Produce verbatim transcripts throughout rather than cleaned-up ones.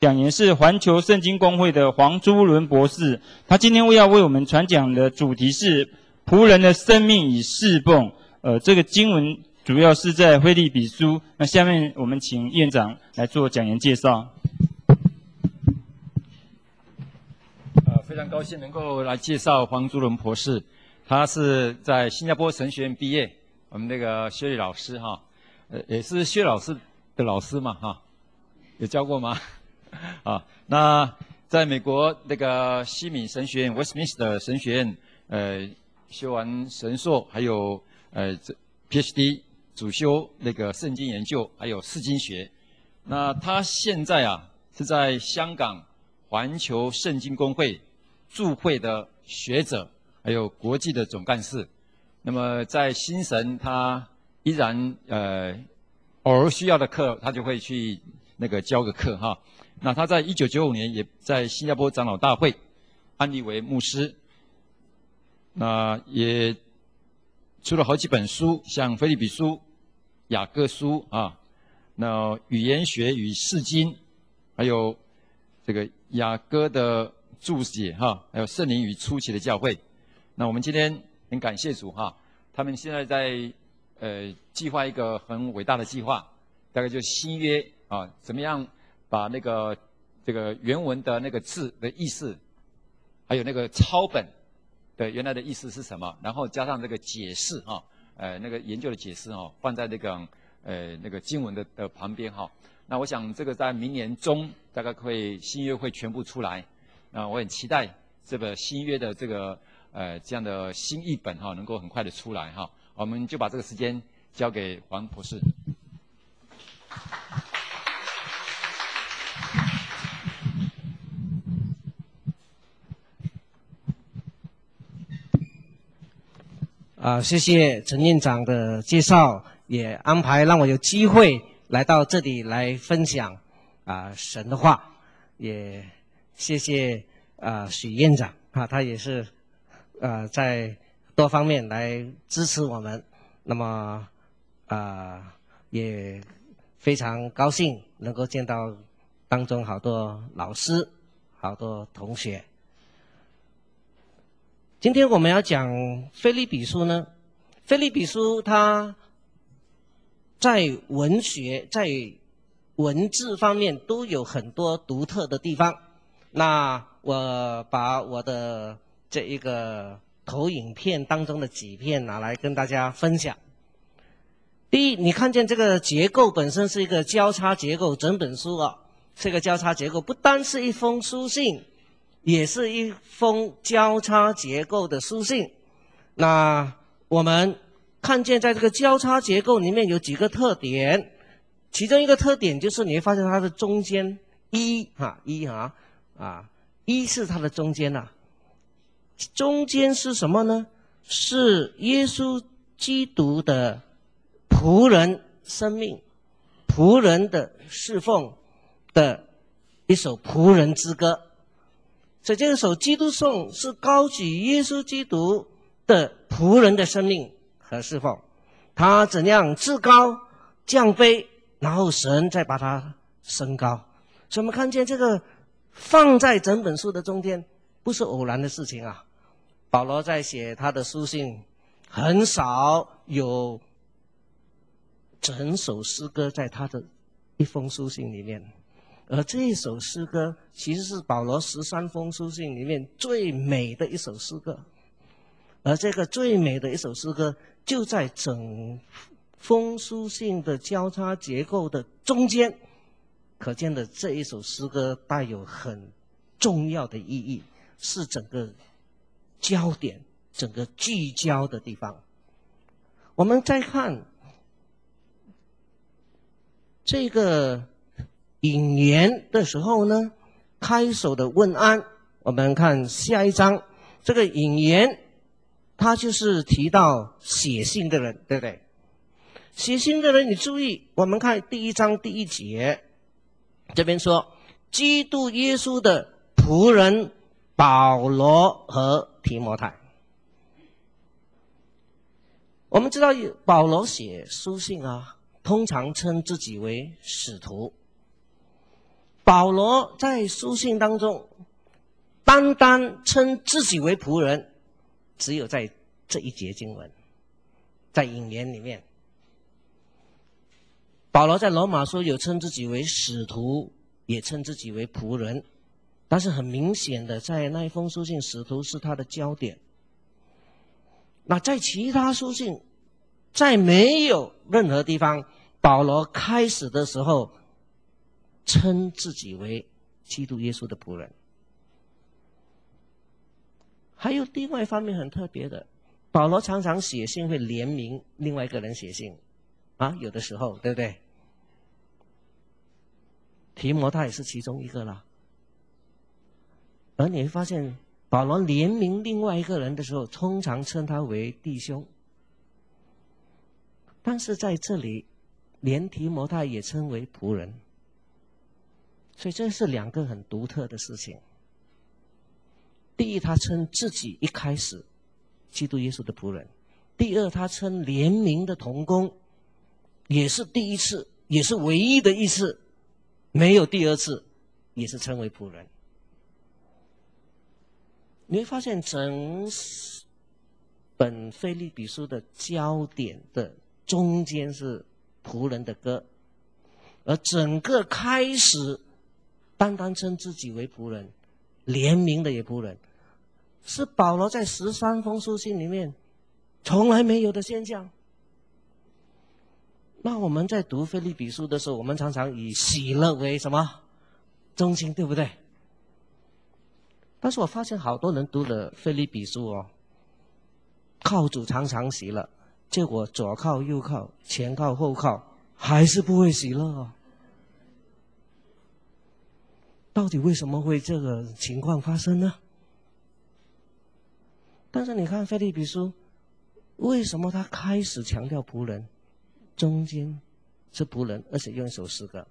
讲员是环球圣经公会的黄珠伦博士，他今天要为我们传讲的主题是仆人的生命与侍奉。呃，这个经文主要是在腓立比书。那下面我们请院长来做讲员介绍。 呃，非常高兴能够来介绍黄珠伦博士，他是在新加坡神学院毕业，我们那个薛礼老师哈，呃，也是薛老师的老师嘛哈，有教过吗？啊，那在美国那个西敏神学院 Westminster 神学院，呃，修完神硕，还有呃 PhD 主修那个圣经研究，还有释经学。那他现在啊是在香港环球圣经公会驻会的学者，还有国际的总干事。那么在新神，他依然呃偶尔需要的课，他就会去那个教个课哈。那他在一九九五年也在新加坡长老大会安立为牧师，那也出了好几本书，像《腓立比书》、《雅各书》啊，那语言学与释经，还有这个雅歌的注解哈，还有圣灵与初期的教会。那我们今天很感谢主哈，他们现在在呃计划一个很伟大的计划，大概就是新约啊，怎么样把那个这个原文的那个字的意思，还有那个抄本的原来的意思是什么，然后加上这个解释哈，呃那个研究的解释哈，放在那个呃那个经文的的旁边哈。那我想这个在明年中大概会新约会全部出来，那我很期待这个新约的这个呃这样的新译本哈能够很快的出来哈。我们就把这个时间交给黄博士。 啊，谢谢陈院长的介绍，也安排让我有机会来到这里来分享啊神的话，也谢谢啊许院长啊，他也是啊在多方面来支持我们，那么啊也非常高兴能够见到当中好多老师、好多同学。今天我们要讲腓立比书呢，腓立比书它在文学、在文字方面都有很多独特的地方。那我把我的这一个投影片当中的几片拿来跟大家分享。第一，你看见这个结构本身是一个交叉结构，整本书啊，这个交叉结构不单是一封书信，也是一封交叉结构的书信。那我们看见在这个交叉结构里面有几个特点，其中一个特点就是你会发现它的中间一哈一哈啊一是它的中间呐、啊，中间是什么呢？是耶稣基督的仆人生命，仆人的侍奉的一首仆人之歌。所以这首基督颂是高举耶稣基督的仆人的生命和侍奉，他怎样至高降卑，然后神再把他升高。所以我们看见这个放在整本书的中间不是偶然的事情啊。保罗在写他的书信很少有整首诗歌在他的一封书信里面，而这一首诗歌其实是保罗十三封书信里面最美的一首诗歌，而这个最美的一首诗歌就在整封书信的交叉结构的中间，可见的这一首诗歌带有很重要的意义，是整个焦点、整个聚焦的地方。我们再看这个引言的时候呢，开首的问安，我们看下一章，这个引言他就是提到写信的人，对不对？写信的人你注意，我们看第一章第一节，这边说基督耶稣的仆人保罗和提摩太。我们知道保罗写书信啊，通常称自己为使徒。 保罗在书信当中，单单称自己为仆人，只有在这一节经文，在引言里面。保罗在罗马书有称自己为使徒，也称自己为仆人，但是很明显的，在那一封书信，使徒是他的焦点。那在其他书信，在没有任何地方，保罗开始的时候称自己为基督耶稣的仆人。还有另外一方面很特别的，保罗常常写信会联名另外一个人写信啊，有的时候对不对？提摩太也是其中一个啦。而你会发现，保罗联名另外一个人的时候，通常称他为弟兄。但是在这里，连提摩太也称为仆人。所以这是两个很独特的事情。第一，他称自己一开始基督耶稣的仆人；第二，他称联名的同工，也是第一次，也是唯一的一次，没有第二次，也是称为仆人。你会发现整本腓立比书的焦点的中间是仆人的歌，而整个开始单单称自己为仆人，联名的也仆人，是保罗在十三封书信里面从来没有的现象。那我们在读腓立比书的时候，我们常常以喜乐为什么中心，对不对？但是我发现好多人读了腓立比书哦，靠主常常喜乐，结果左靠右靠，前靠后靠，还是不会喜乐哦。到底为什么会这个情况发生呢？但是你看腓立比书，为什么他开始强调仆人，中间是仆人，而且用一首诗歌？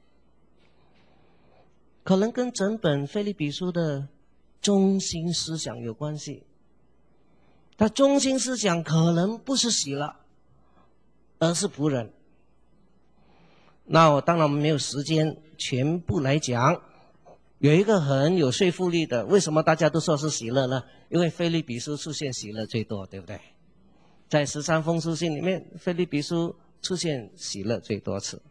可能跟整本腓立比书的中心思想有关系。他中心思想可能不是喜乐，而是仆人。那我当然没有时间全部来讲。有一个很有说服力的，为什么大家都说是喜乐呢？因为腓立比书出现喜乐最多，对不对？在十三封书信里面，腓立比书出现喜乐最多次。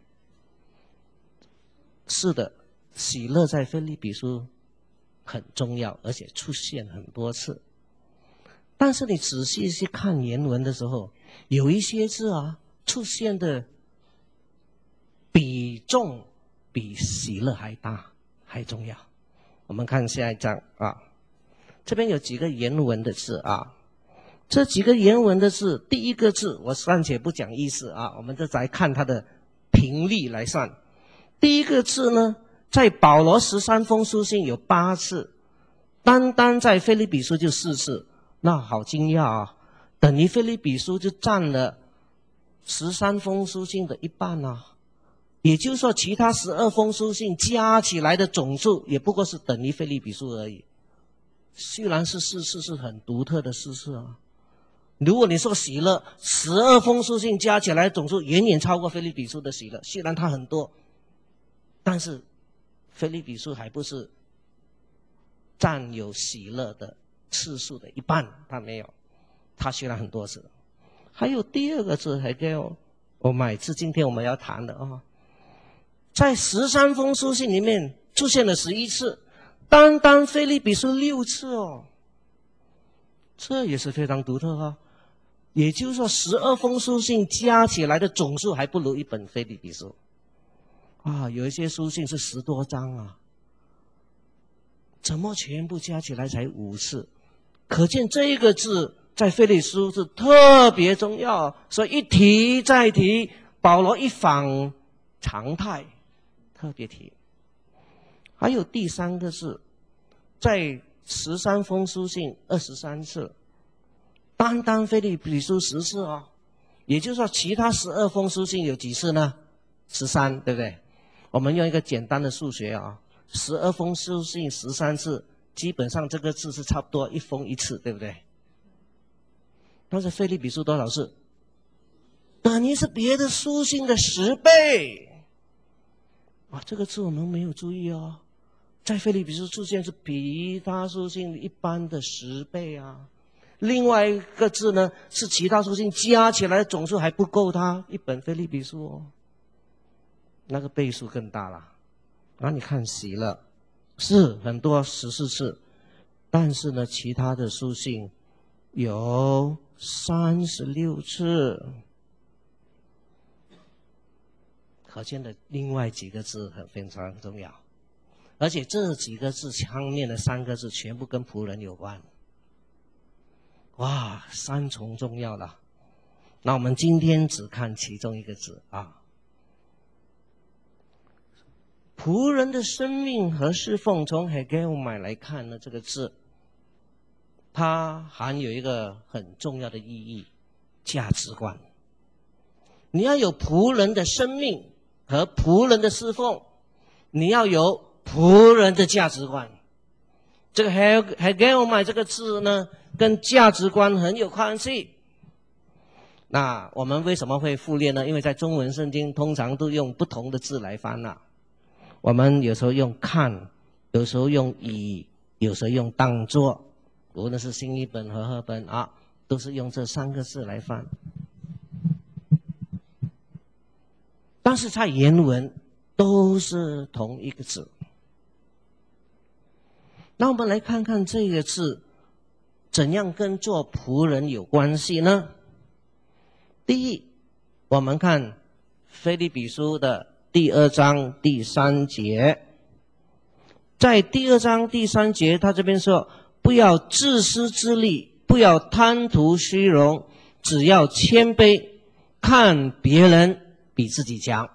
是的，喜乐在腓立比书很重要，而且出现很多次。但是你仔细去看原文的时候，有一些字啊出现的比重比喜乐还大，还重要。我们看下一章啊，这边有几个原文的字啊，这几个原文的字，第一个字我暂且不讲意思啊，我们这来看它的频率来算。第一个字呢，在保罗十三封书信有八次，单单在腓立比书就四次，那好惊讶啊！等于腓立比书就占了十三封书信的一半啊。也就是说，其他十二封书信加起来的总数也不过是等于腓立比书而已。虽然是四次，是很独特的四次啊。如果你说喜乐，十二封书信加起来的总数远远超过腓立比书的喜乐，虽然它很多，但是腓立比书还不是占有喜乐的次数的一半，它没有。它虽然很多次。还有第二个字还叫我买是今天我们要谈的啊。在十三封书信里面出现了十一次，单单腓立比书六次哦，这也是非常独特啊。也就是说，十二封书信加起来的总数还不如一本腓立比书啊。有一些书信是十多章啊，怎么全部加起来才五次？可见这一个字在腓立书是特别重要，所以一提再提，保罗一反常态。特别提。还有第三个字，在十三封书信二十三次，单单腓立比书十次哦，也就是说其他十二封书信有几次呢？十三，对不对？我们用一个简单的数学啊，十二封书信十三次，基本上这个字是差不多一封一次，对不对？但是腓立比书多少次？等于是别的书信的十倍。 啊，这个字我们没有注意哦，在腓立比书出现是比他书信一般的十倍啊。另外一个字呢，是其他书信加起来的总数还不够它一本腓立比书哦，那个倍数更大了。啊，你看喜乐是很多十四次，但是呢，其他的书信有三十六次，可见的另外几个字很非常重要，而且这几个字上面的三个字全部跟仆人有关。哇，三重重要了。那我们今天只看其中一个字啊。仆人的生命和侍奉，从 Hegelmai 来看呢，这个字它含有一个很重要的意义，价值观。你要有仆人的生命和仆人的侍奉，你要有仆人的价值观。这个 Hegelmai 这个字呢，跟价值观很有关系。那我们为什么会复列呢？因为在中文圣经通常都用不同的字来翻啊。我们有时候用看，有时候用以，有时候用当作，无论是新译本和和本啊，都是用这三个字来翻。但是在原文都是同一个字。那我们来看看这个字怎样跟做仆人有关系呢？第一，我们看腓立比书的第二章第三节，在第二章第三节，他这边说：不要自私自利，不要贪图虚荣，只要谦卑，看别人比自己强。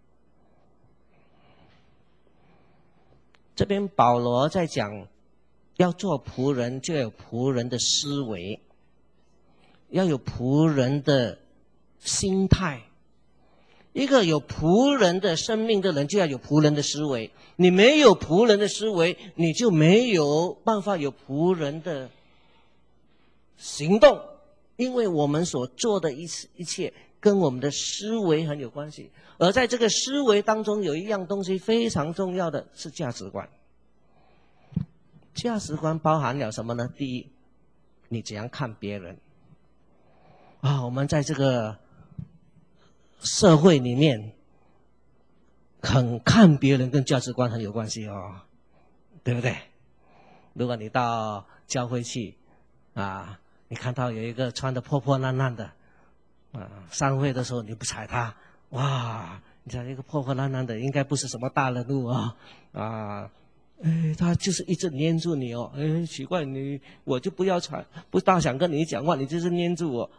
这边保罗在讲，要做仆人就要有仆人的思维，要有仆人的心态。一个有仆人的生命的人，就要有仆人的思维。你没有仆人的思维，你就没有办法有仆人的行动。因为我们所做的一一切跟我们的思维很有关系。而在这个思维当中，有一样东西非常重要的是价值观。价值观包含了什么呢？第一，你怎样看别人啊？我们在这个社会里面，很看别人跟价值观很有关系哦，对不对？如果你到教会去啊，你看到有一个穿得破破烂烂的啊，散会的时候你不睬他，哇，你讲一个破破烂烂的应该不是什么大人物啊啊，哎，他就是一直黏住你哦，哎，奇怪，你我就不要睬，不大想跟你讲话，你就是黏住我。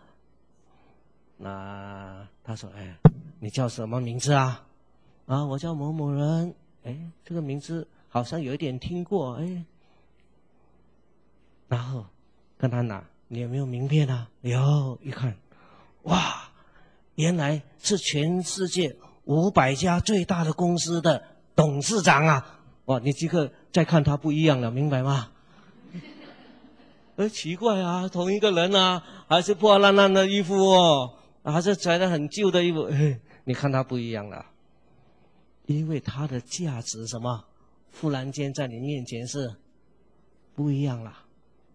那他说：“哎，你叫什么名字啊？啊，我叫某某人。哎，这个名字好像有一点听过。哎，然后跟他拿，你有没有名片啊？有，一看，哇，原来是全世界五百家最大的公司的董事长啊！哇，你即刻再看他不一样了，明白吗？哎，奇怪啊，同一个人啊，还是破烂烂的衣服哦。”还是穿得很旧的衣服，你看他不一样了，因为他的价值什么，忽然间在你面前是不一样了。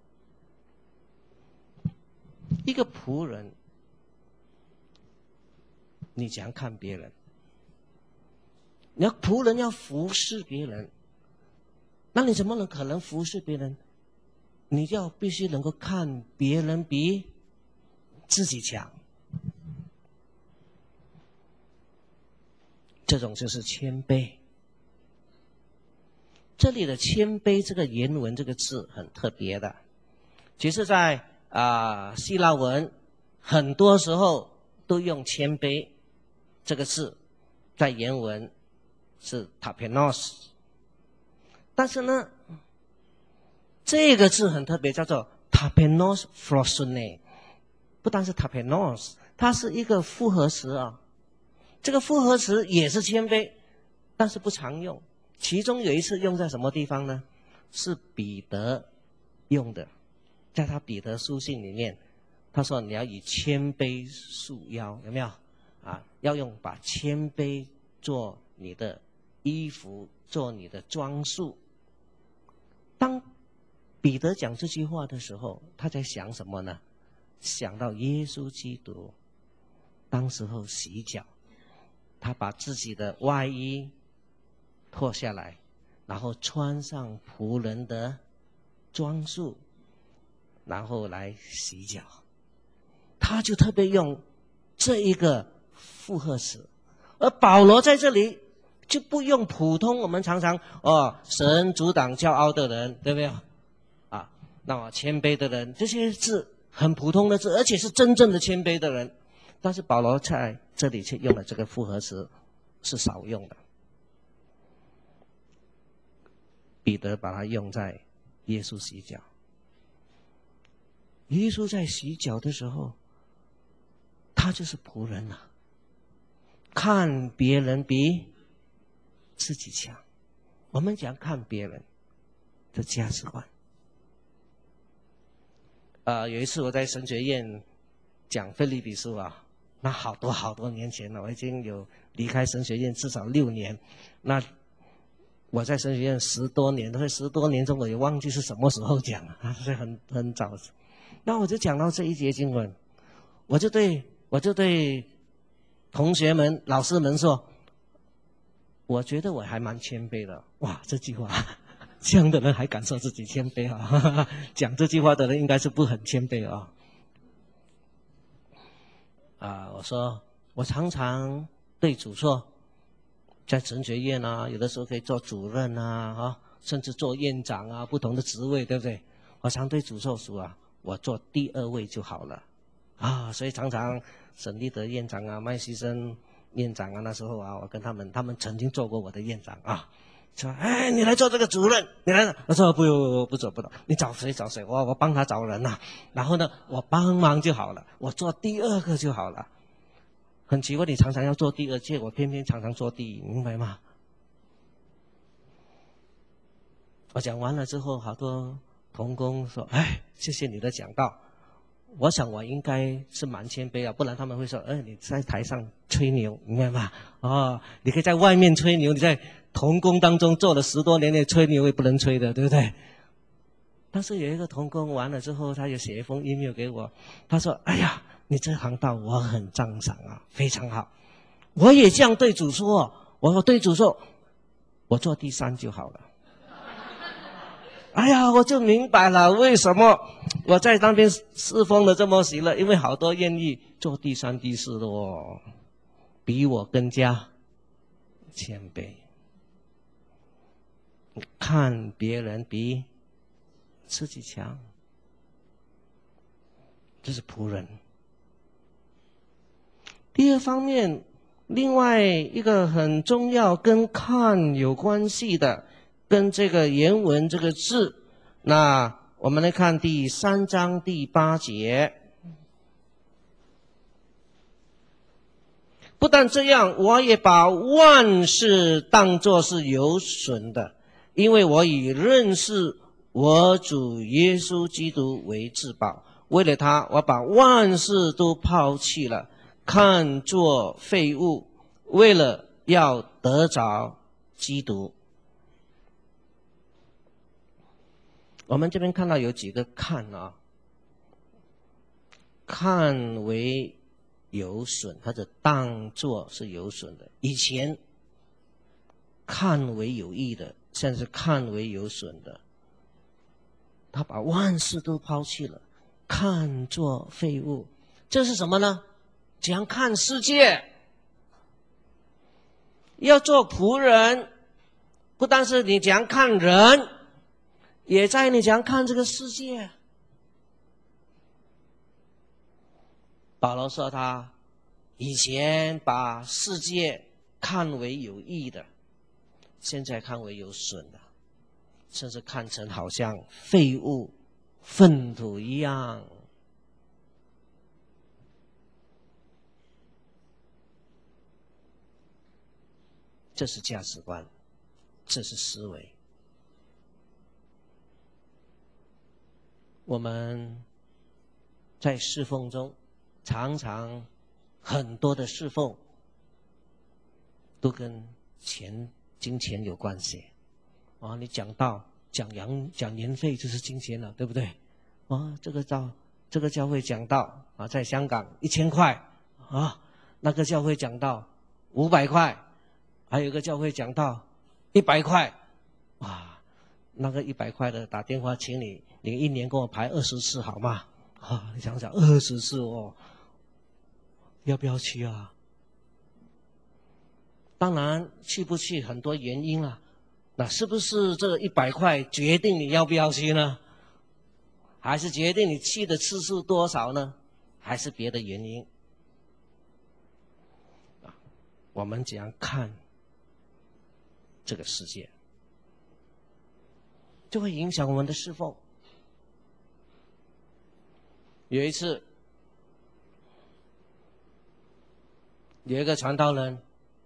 一个仆人，你怎样看别人？你要仆人要服侍别人，那你怎么能可能服侍别人？你就要必须能够看别人比自己强。这种就是谦卑。这里的谦卑这个原文这个字很特别的，其实在啊、呃、希腊文很多时候都用谦卑这个字，在原文是 tapenos， 但是呢这个字很特别，叫做 tapenos phrosyne， 不单是 tapenos， 它是一个复合词啊。这个复合词也是谦卑，但是不常用。其中有一次用在什么地方呢？是彼得用的，在他彼得书信里面，他说你要以谦卑束腰，有没有？啊，要用把谦卑做你的衣服做你的装束。当彼得讲这句话的时候，他在想什么呢？想到耶稣基督当时候洗脚，他把自己的外衣脱下来，然后穿上仆人的装束，然后来洗脚。他就特别用这一个复合词，而保罗在这里就不用普通我们常常哦，神阻挡骄傲的人，对不对啊？那么谦卑的人，这些字很普通的字，而且是真正的谦卑的人。但是保罗在这里却用了这个复合词，是少用的。彼得把它用在耶稣洗脚。耶稣在洗脚的时候，他就是仆人啊，看别人比自己强。我们讲看别人的价值观。呃，有一次我在神学院讲腓立比书啊，那好多好多年前了，我已经有离开神学院至少六年。那我在神学院十多年，这十多年中我也忘记是什么时候讲了，是很很早。那我就讲到这一节经文，我就对我就对同学们、老师们说，我觉得我还蛮谦卑的。哇，这句话，这样的人还敢说自己谦卑啊？讲这句话的人应该是不很谦卑啊。啊，我说我常常对主说，在神学院啊，有的时候可以做主任啊，啊，甚至做院长啊，不同的职位，对不对？我常对主说，主啊，我做第二位就好了。啊，所以常常沈立德院长啊、麦西生院长啊，那时候啊，我跟他们，他们曾经做过我的院长啊，说，哎，你来做这个主任，你来，我说不不不走不走，你找谁找谁，我我帮他找人呐、啊，然后呢，我帮忙就好了，我做第二个就好了。很奇怪，你常常要做第二届，我偏偏常常做第一，明白吗？我讲完了之后，好多同工说，哎，谢谢你的讲道。我想我应该是蛮谦卑啊，不然他们会说，哎，你在台上吹牛，明白吗？哦，你可以在外面吹牛，你在同工当中做了十多年的吹牛也不能吹的，对不对？但是有一个同工完了之后，他就写一封 email 给我，他说，哎呀，你这行道我很赞赏啊，非常好。我也这样对主说，我对主说，我做第三就好了。哎呀，我就明白了为什么我在那边侍奉的这么喜乐，因为好多愿意做第三、第四的哦，比我更加谦卑，看别人比自己强，这是仆人。第二方面，另外一个很重要跟看有关系的，跟这个原文这个字，那我们来看第三章第八节。不但这样，我也把万事当作是有损的，因为我以认识我主耶稣基督为至宝。为了他，我把万事都抛弃了，看作废物，为了要得着基督。我们这边看到有几个看啊，看为有损，或者当作是有损的。以前看为有益的，现在是看为有损的。他把万事都抛弃了，看作废物。这是什么呢？怎样看世界？要做仆人，不但是你怎样看人，也在你怎样看这个世界。保罗说他以前把世界看为有益的，现在看为有损的，甚至看成好像废物、粪土一样。这是价值观，这是思维。我们在侍奉中，常常很多的侍奉都跟钱金钱有关系。啊，你讲道、讲洋、讲年费就是金钱了，对不对？啊，这个教这个教会讲道啊，在香港一千块啊，那个教会讲道五百块，还有一个教会讲道一百块，哇，那个一百块的打电话请你，你一年给我排二十次好吗？啊，你想想二十次哦，要不要去啊？当然去不去很多原因啦，那是不是这一百块决定你要不要去呢？还是决定你去的次数多少呢？还是别的原因？我们怎样看这个世界，就会影响我们的侍奉。有一次，有一个传道人，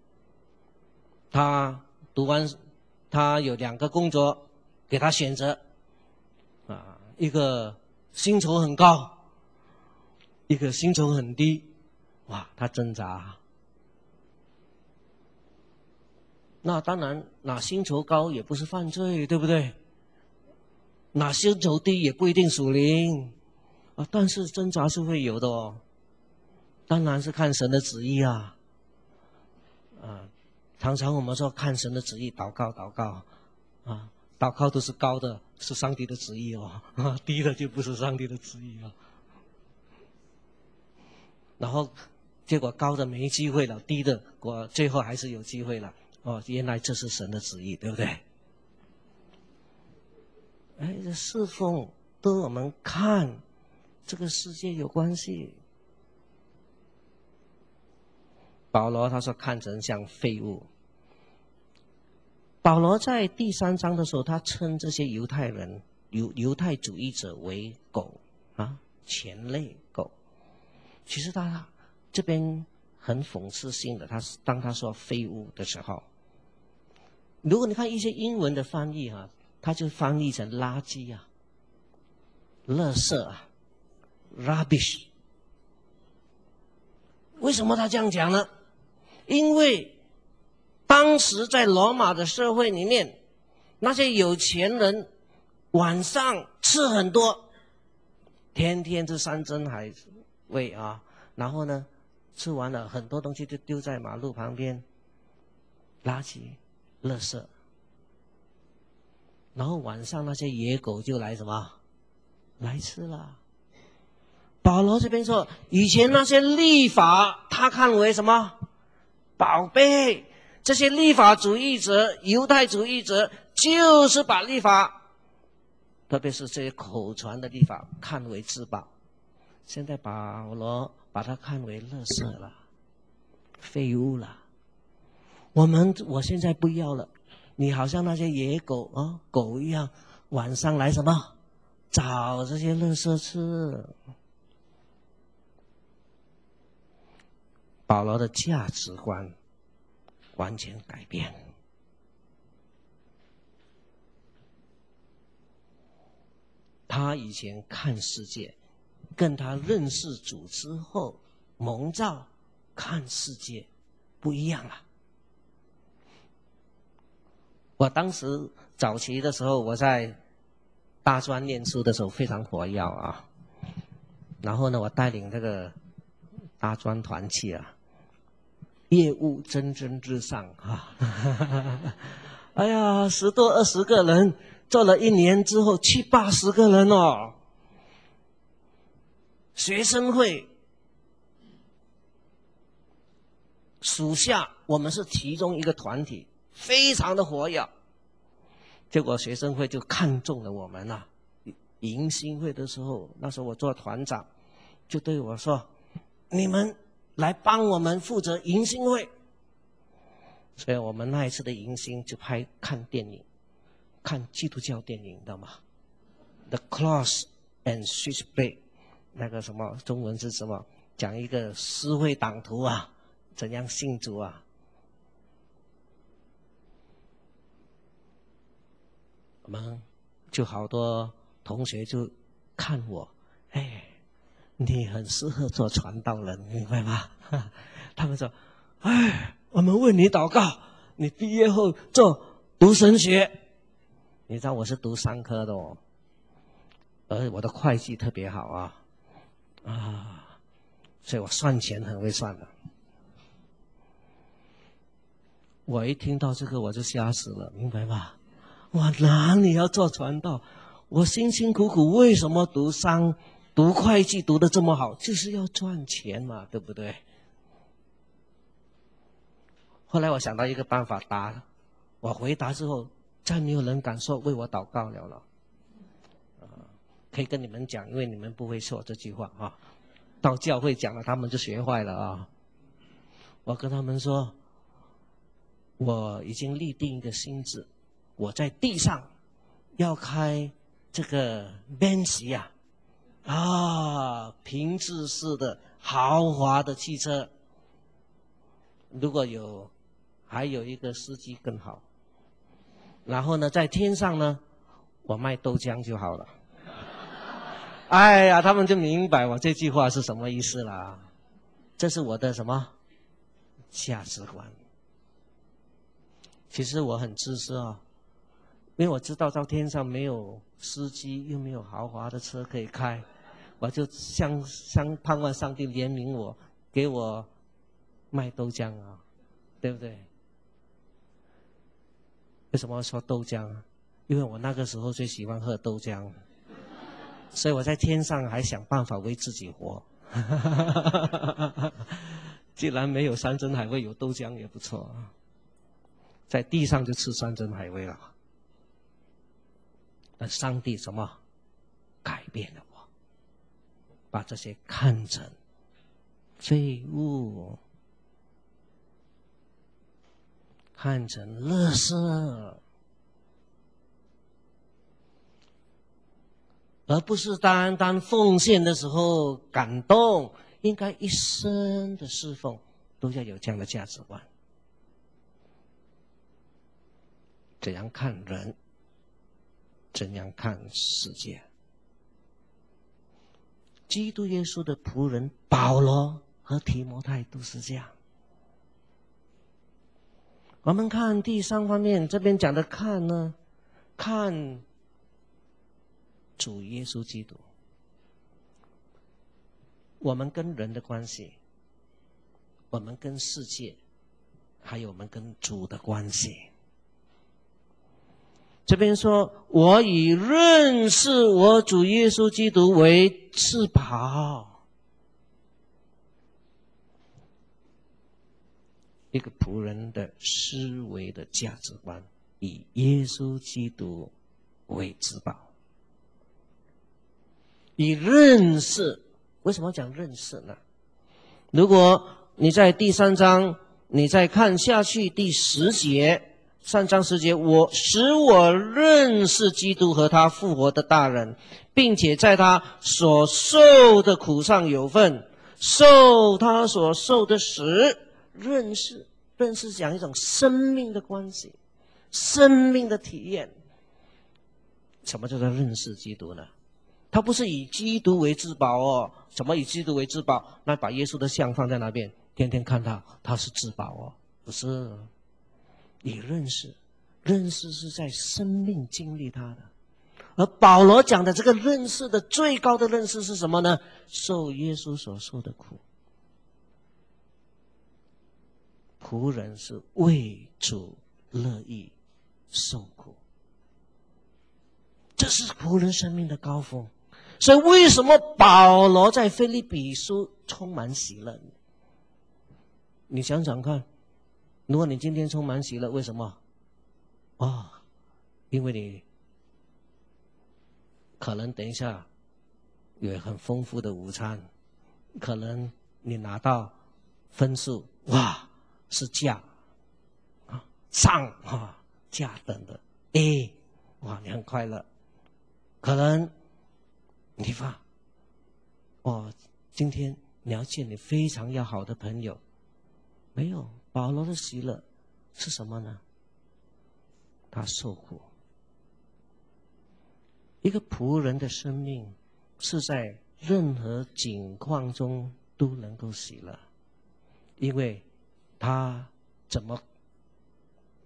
他读完，他有两个工作给他选择，啊，一个薪酬很高，一个薪酬很低，哇，他挣扎。那当然，拿薪酬高也不是犯罪，对不对？拿薪酬低也不一定属灵，啊，但是挣扎是会有的哦。当然是看神的旨意啊，啊，常常我们说看神的旨意，祷告祷告，啊，祷告都是高的，是上帝的旨意哦，啊，低的就不是上帝的旨意哦。然后结果高的没机会了，低的我最后还是有机会了。哦，原来这是神的旨意，对不对？哎，这侍奉跟我们看这个世界有关系。保罗他说看人像废物。保罗在第三章的时候，他称这些犹太人、犹犹太主义者为狗啊，犬类狗。其实他这边很讽刺性的，他当他说废物的时候，如果你看一些英文的翻译啊，他就翻译成垃圾啊、垃圾啊 ，rubbish。为什么他这样讲呢？因为当时在罗马的社会里面，那些有钱人晚上吃很多，天天吃山珍海味啊，然后呢，吃完了很多东西就丢在马路旁边，垃圾、垃圾。然后晚上那些野狗就来什么？来吃了。保罗这边说，以前那些律法，他看为什么？宝贝。这些律法主义者、犹太主义者，就是把律法，特别是这些口传的律法，看为至宝。现在保罗把它看为垃圾了，废物了。我们我现在不要了，你好像那些野狗啊、狗一样，晚上来什么？找这些垃圾吃。保罗的价值观完全改变。他以前看世界，跟他认识主之后蒙召看世界不一样了。我当时早期的时候，我在大专念书的时候非常活跃啊，然后呢，我带领这个大专团去啊，业务蒸蒸日上啊！哎呀，十多二十个人，做了一年之后，七八十个人哦。学生会属下，我们是其中一个团体，非常的活跃。结果学生会就看中了我们啊。迎新会的时候，那时候我做团长，就对我说：“你们来帮我们负责迎新会。”所以我们那一次的迎新就拍看电影，看基督教电影，知道吗 ？The Cross and Switchblade， 那个什么中文是什么？讲一个私会党徒啊，怎样信主啊？我们就好多同学就看我，哎，你很适合做传道人，明白吗？他们说，哎，我们为你祷告， 你毕业后做读神学，你知道我是读商科的哦，而我的会计特别好啊，啊，所以我算钱很会算的。我一听到这个我就吓死了，明白吧？我哪里要做传道？我辛辛苦苦为什么读商、读会计读得这么好？就是要赚钱嘛，对不对？后来我想到一个办法答，我回答之后，再没有人敢说为我祷告了了。呃、可以跟你们讲，因为你们不会说这句话啊。到教会讲了，他们就学坏了啊。我跟他们说，我已经立定一个心志，我在地上要开这个 Benz 呀，啊，平治式的豪华的汽车。如果有还有一个司机更好。然后呢，在天上呢，我卖豆浆就好了。哎呀，他们就明白我这句话是什么意思了。这是我的什么价值观？其实我很自私啊，因为我知道到天上没有司机，又没有豪华的车可以开，我就相相盼望上帝怜悯我，给我卖豆浆啊，对不对？为什么要说豆浆？因为我那个时候最喜欢喝豆浆，所以我在天上还想办法为自己活。既然没有山珍海味，有豆浆也不错。在地上就吃山珍海味了。但上帝什么改变了我，把这些看成废物，看成垃圾，而不是单单奉献的时候感动，应该一生的侍奉都要有这样的价值观。怎样看人，怎样看世界。基督耶稣的仆人保罗和提摩太都是这样。我们看第三方面，这边讲的看呢，看主耶稣基督，我们跟人的关系，我们跟世界，还有我们跟主的关系。这边说，我以认识我主耶稣基督为至宝。一个仆人的思维的价值观，以耶稣基督为至宝。以认识，为什么讲认识呢？如果你在第三章，你再看下去第十节，三章十节，我使我认识基督和他复活的大人，并且在他所受的苦上有份，受他所受的死。认识，认识讲一种生命的关系，生命的体验。什么叫做认识基督呢？他不是以基督为至宝哦。什么以基督为至宝？那把耶稣的像放在那边，天天看他，他是至宝哦。不是，以认识，认识是在生命经历他的。而保罗讲的这个认识的最高的认识是什么呢？受耶稣所受的苦。仆人是为主乐意受苦，这是仆人生命的高峰。所以为什么保罗在腓立比书充满喜乐？你想想看，如果你今天充满喜乐，为什么？哦，因为你可能等一下有很丰富的午餐，可能你拿到分数，哇，是甲啊，上啊，甲等的 A， 哇，你很快乐。可能你发，哦，今天你要见你非常要好的朋友，没有。保罗的喜乐是什么呢？他受苦。一个仆人的生命是在任何境况中都能够喜乐，因为他怎么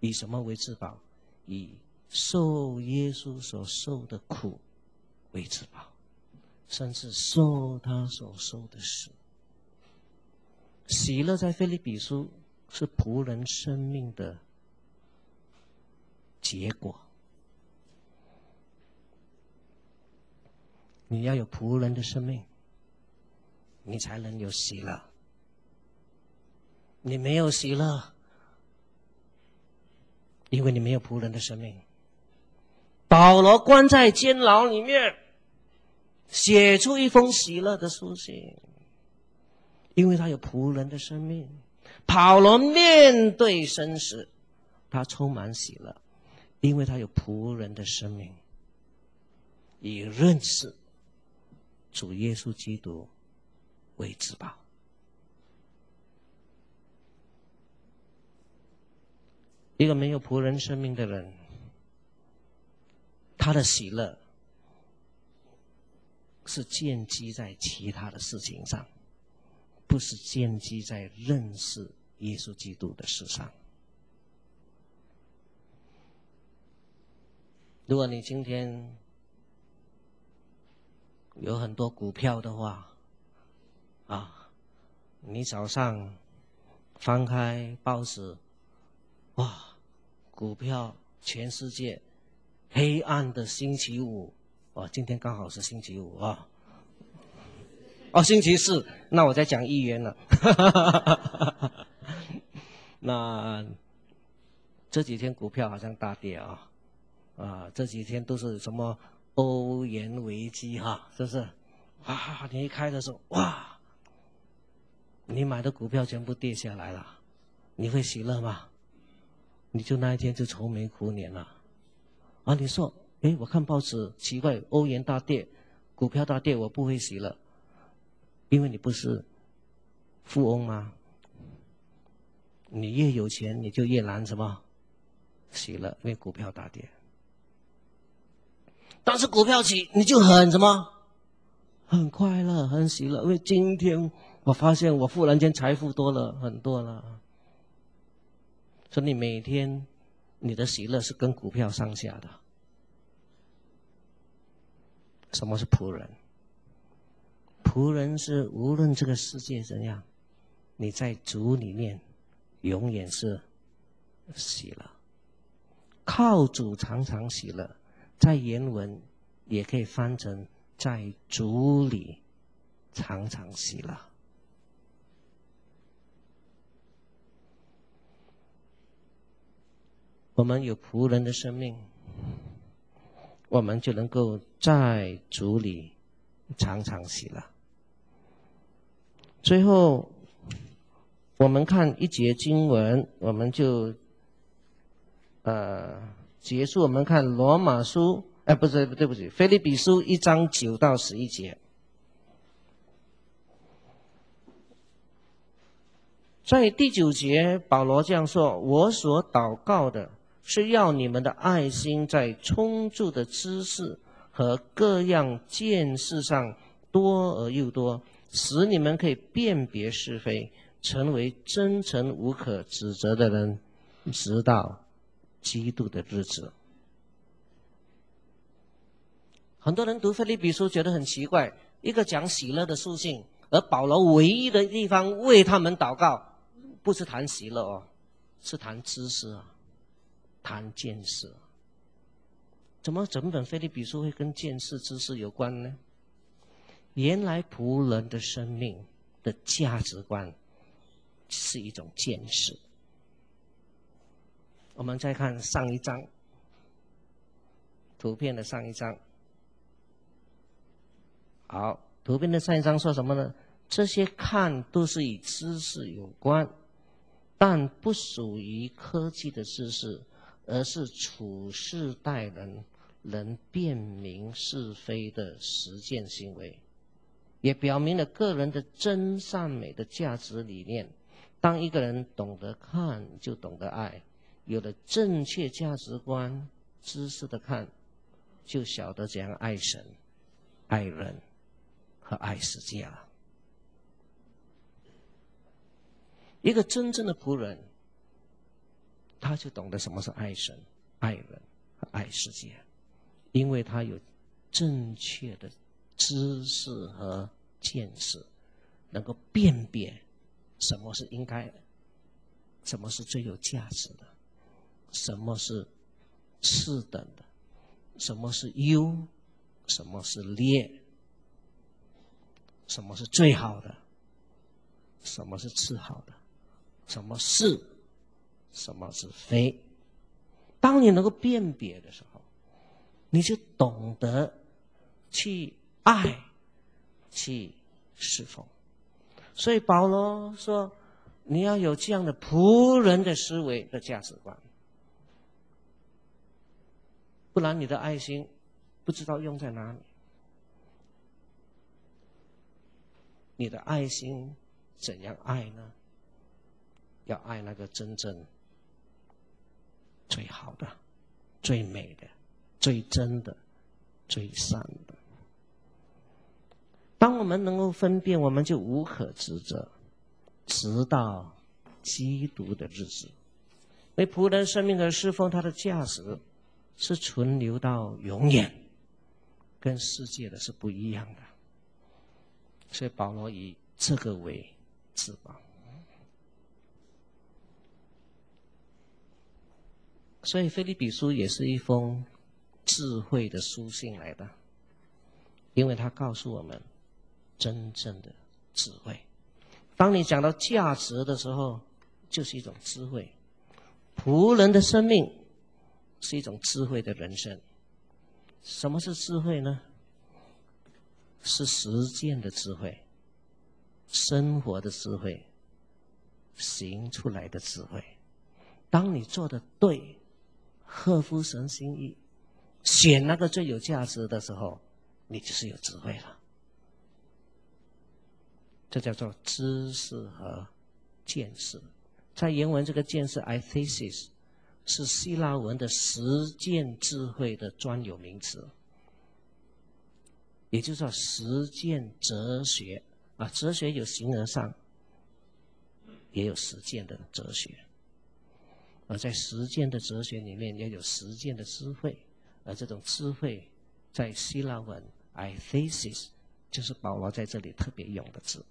以什么为至宝？以受耶稣所受的苦为至宝，甚至受他所受的死。喜乐在腓立比书是仆人生命的结果。你要有仆人的生命，你才能有喜乐。你没有喜乐，因为你没有仆人的生命。保罗关在监牢里面，写出一封喜乐的书信，因为他有仆人的生命。保罗面对生死，他充满喜乐，因为他有仆人的生命，以认识主耶稣基督为至宝。一个没有仆人生命的人，他的喜乐是建基在其他的事情上，不是建基在认识耶稣基督的事上。如果你今天有很多股票的话，啊，你早上翻开报纸，哇，股票全世界黑暗的星期五，哦，今天刚好是星期五啊，哦，星期四，那我再讲一元了。那这几天股票好像大跌啊，啊，这几天都是什么欧元危机哈，是不是？啊，你一开的时候，哇，你买的股票全部跌下来了，你会喜乐吗？你就那一天就愁眉苦脸了。啊，你说，诶，我看报纸，奇怪，欧元大跌，股票大跌，我不会喜乐，因为你不是富翁吗？你越有钱，你就越难什么喜乐，因为股票大跌。但是股票起，你就很什么，很快乐，很喜乐，因为今天我发现我忽然间财富多了很多了。所以你每天你的喜乐是跟股票上下的。什么是仆人？仆人是无论这个世界怎样，你在主里面永远是喜乐，靠主常常喜乐，在原文也可以翻成在主里常常喜乐。我们有仆人的生命，我们就能够在主里常常喜乐。最后我们看一节经文，我们就呃结束。我们看罗马书，哎，不是，对不起，腓立比书一章九到十一节。在第九节，保罗这样说：我所祷告的是要你们的爱心在充足的知识和各样见识上多而又多，使你们可以辨别是非，成为真诚无可指责的人，直到基督的日子。很多人读腓立比书觉得很奇怪，一个讲喜乐的书信，而保罗唯一的地方为他们祷告，不是谈喜乐哦，是谈知识啊，谈见识。怎么整本腓立比书会跟见识、知识有关呢？原来仆人的生命的价值观是一种见识。我们再看上一章，图片的上一章。好，图片的上一章说什么呢？这些看都是与知识有关，但不属于科技的知识，而是处事待人能辨明是非的实践行为，也表明了个人的真善美的价值理念。当一个人懂得看，就懂得爱，有了正确价值观、知识的看，就晓得怎样爱神、爱人和爱世界了。一个真正的仆人， 他就懂得什么是爱神、爱人和爱世界，因为他有正确的知识和见识，能够辨别什么是应该，什么是最有价值的，什么是次等的，什么是优，什么是劣，什么是最好的，什么是次好的，什么是，什么是非。当你能够辨别的时候，你就懂得去爱，去侍奉。所以保罗说，你要有这样的仆人的思维的价值观，不然你的爱心不知道用在哪里。你的爱心怎样爱呢？要爱那个真正最好的、最美的、最真的、最善的。当我们能够分辨，我们就无可指责，直到基督的日子。为仆人生命的侍奉，它的价值是存留到永远，跟世界的是不一样的。所以保罗以这个为至宝。所以腓立比书也是一封智慧的书信来的，因为它告诉我们真正的智慧。当你讲到价值的时候，就是一种智慧。仆人的生命是一种智慧的人生。什么是智慧呢？是实践的智慧，生活的智慧，行出来的智慧。当你做的对，合乎神心意，选那个最有价值的时候，你就是有智慧了。这叫做知识和见识。在原文这个见识 eithesis 是希腊文的实践智慧的专有名词，也就是说实践哲学啊，哲学有形而上，也有实践的哲学。而在实践的哲学里面，也有实践的智慧，而这种智慧在希腊文 eithesis 就是保罗在这里特别用的字。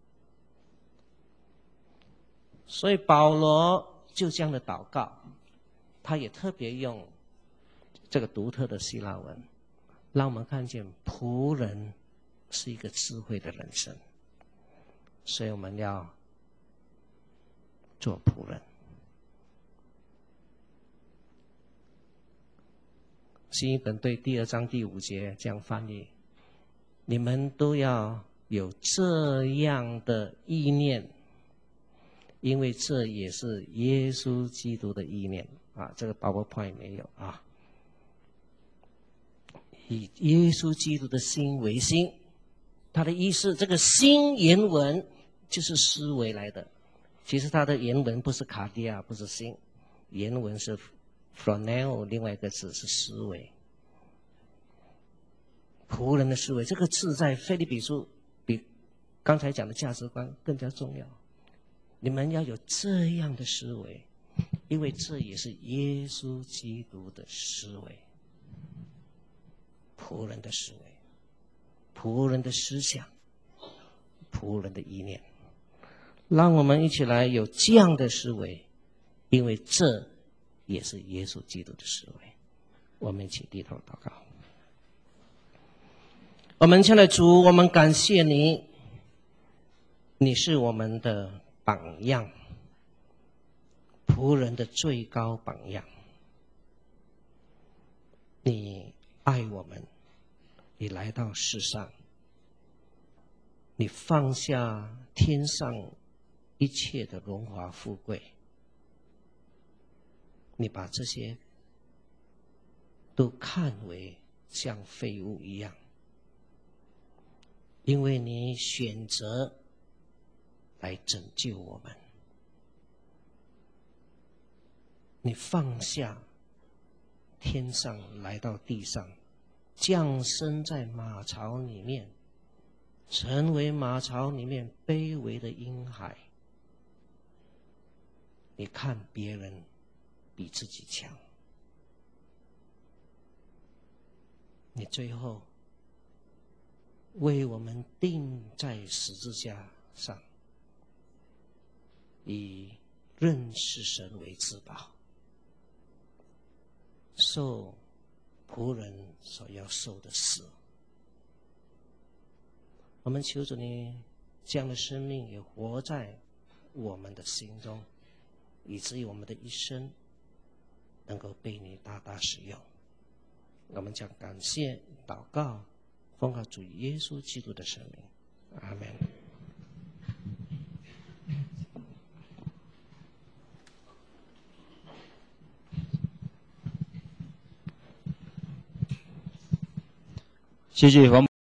所以保罗就这样的祷告，他也特别用这个独特的希腊文，让我们看见仆人是一个智慧的人生。所以我们要做仆人。新译本对第二章第五节这样翻译：你们都要有这样的意念，因为这也是耶稣基督的意念啊。这个 PowerPoint 没有啊。以耶稣基督的心为心，他的意思，这个心原文就是思维来的。其实它的原文不是卡地亚，不是心，原文是 phroneo， 另外一个字是思维。仆人的思维，这个字在腓立比书比刚才讲的价值观更加重要。你们要有这样的思维，因为这也是耶稣基督的思维。仆人的思维，仆人的思想，仆人的意念，让我们一起来有这样的思维，因为这也是耶稣基督的思维。我们一起低头祷告。我们亲爱的主，我们感谢你，你是我们的榜样，仆人的最高榜样。你爱我们，你来到世上，你放下天上一切的荣华富贵，你把这些都看为像废物一样，因为你选择来拯救我们，你放下天上来到地上，降生在马槽里面，成为马槽里面卑微的婴孩。你看别人比自己强。你最后为我们钉在十字架上，以认识神为至宝，受仆人所要受的死。我们求主你这样的生命也活在我们的心中，以至于我们的一生能够被你大大使用。我们将感谢祷告，奉靠主耶稣基督的圣名，阿们。 谢谢黄